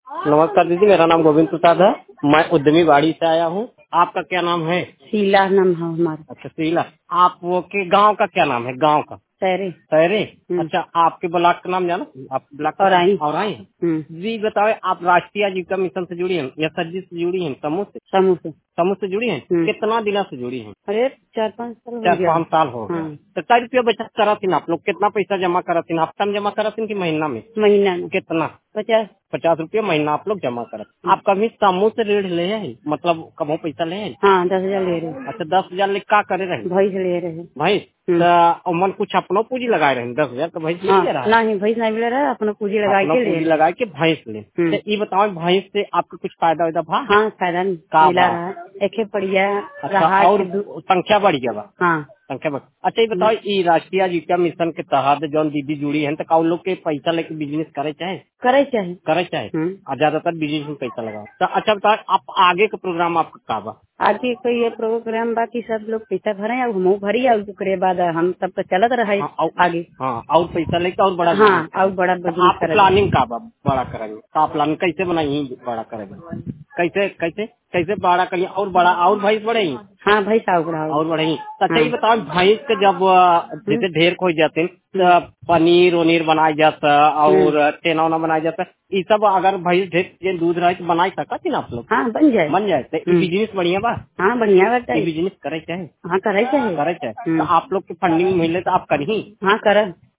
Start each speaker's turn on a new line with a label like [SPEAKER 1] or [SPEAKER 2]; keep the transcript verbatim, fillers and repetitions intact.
[SPEAKER 1] नमस्कार दीदी, मेरा नाम गोविंद प्रसाद है। मैं उद्यमी बाड़ी से आया हूँ। आपका क्या नाम है?
[SPEAKER 2] शीला नाम है हमारा।
[SPEAKER 1] अच्छा शीला, आप वो के गांव का क्या नाम है? गांव का
[SPEAKER 2] सैरे।
[SPEAKER 1] सहरे।
[SPEAKER 2] हम्म।
[SPEAKER 1] अच्छा, आपके ब्लॉक का नाम जाना? आप ब्लॉक का
[SPEAKER 2] और आई।
[SPEAKER 1] और आई
[SPEAKER 2] हम्म।
[SPEAKER 1] जी, बताओ आप राष्ट्रीय आजीविका मिशन से जुड़ी हैं या सरजी से जुड़ी हैं? समूह से
[SPEAKER 2] समूह से।
[SPEAKER 1] समूह से जुड़ी हैं?
[SPEAKER 2] हम्म।
[SPEAKER 1] कितना दिनों से जुड़ी हैं?
[SPEAKER 2] अरे चार पाँच साल हो
[SPEAKER 1] चार
[SPEAKER 2] गया।
[SPEAKER 1] पाँच साल हो गया।
[SPEAKER 2] हाँ।
[SPEAKER 1] तो कई रुपया बचत करा थी आप लोग? कितना पैसा जमा करा थी? हफ्ता में जमा करा थी कि महीना में?
[SPEAKER 2] महीना में
[SPEAKER 1] कितना?
[SPEAKER 2] पचास।
[SPEAKER 1] पचास रुपया महीना आप लोग जमा करा। आप कभी समूह से ऋण ले हैं? मतलब कभी पैसा ले हैं?
[SPEAKER 2] हाँ दस हजार ले रहे।
[SPEAKER 1] अच्छा, दस हजार ले का करे रहे
[SPEAKER 2] भैंस ले रहे।
[SPEAKER 1] भाई?
[SPEAKER 2] हम्म।
[SPEAKER 1] तो मन कुछ अपनो पूंजी लगाए रहे? दस हजार तो भैंस नहीं ले रहा है?
[SPEAKER 2] हाँ नहीं भैंस नहीं ले रहा है, अपना पूंजी लगा
[SPEAKER 1] अपना
[SPEAKER 2] के ले
[SPEAKER 1] पूंजी
[SPEAKER 2] रहे।
[SPEAKER 1] लगा के भैंस ले।
[SPEAKER 2] हम्म।
[SPEAKER 1] तो ये बताओ भैंस से आपको कुछ फायदा वायदा भा?
[SPEAKER 2] हाँ फायदा
[SPEAKER 1] का
[SPEAKER 2] मिला
[SPEAKER 1] बा?
[SPEAKER 2] रहा है, एक बढ़िया
[SPEAKER 1] अच्छा,
[SPEAKER 2] रहा
[SPEAKER 1] और
[SPEAKER 2] के दू-
[SPEAKER 1] संख्या बढ़ गया बा?
[SPEAKER 2] हाँ।
[SPEAKER 1] संख्या बढ़। अच्छा, ये बताओ ये राष्ट्रीय आजीविका मिशन के तहत जौन दीदी जुड़ी है तो का उन लोग के पैसा लेके बिजनेस करे चाहे
[SPEAKER 2] करे चाहे।
[SPEAKER 1] करे चाहे
[SPEAKER 2] हम्म।
[SPEAKER 1] और ज्यादातर बिजनेस में पैसा लगाओ तो अच्छा बताओ आप आगे का प्रोग्राम आपका का बा?
[SPEAKER 2] आगे कोई ये प्रोग्राम बाकी सब लोग पैसा भरे और हम भरी और ओकरे बाद हम सब तो चलत रहे।
[SPEAKER 1] हाँ, और,
[SPEAKER 2] आगे
[SPEAKER 1] हाँ, और पैसा लेके और बड़ा
[SPEAKER 2] हाँ
[SPEAKER 1] बिजनेस
[SPEAKER 2] और
[SPEAKER 1] करेंगे।
[SPEAKER 2] बड़ा
[SPEAKER 1] तो
[SPEAKER 2] बिजनेस
[SPEAKER 1] आप
[SPEAKER 2] करेगा।
[SPEAKER 1] प्लानिंग का बा बड़ा करेंगे? तो आप प्लानिंग कैसे बनाई बड़ा करेंगे? कैसे कैसे कैसे बड़ा करिए और बड़ा और भैंस बढ़े
[SPEAKER 2] हाँ भाई साहब बड़ा
[SPEAKER 1] और बढ़ी? तो अच्छा,
[SPEAKER 2] हाँ।
[SPEAKER 1] ये बताओ भैंस के जब अ,
[SPEAKER 2] हम्म।
[SPEAKER 1] जैसे ढेर खोज जाते हैं तो पनीर वनीर बनाया जाता
[SPEAKER 2] हम्म।
[SPEAKER 1] और टेना वना बनाया जाता, ये सब अगर भैंस ढेर जे दूध रहे तो बना सकता थी ना आप लोग?
[SPEAKER 2] हाँ बन जाए।
[SPEAKER 1] बन जाए तो ये
[SPEAKER 2] हम्म।
[SPEAKER 1] बिजनेस बढ़िया बा?
[SPEAKER 2] हाँ बढ़िया बात
[SPEAKER 1] ये
[SPEAKER 2] है।
[SPEAKER 1] बिजनेस करे चाहे
[SPEAKER 2] हाँ करे चाहे।
[SPEAKER 1] करे चाहे तो
[SPEAKER 2] हम्म।
[SPEAKER 1] आप लोग की फंडिंग मिले तो आप करी?
[SPEAKER 2] हाँ कर।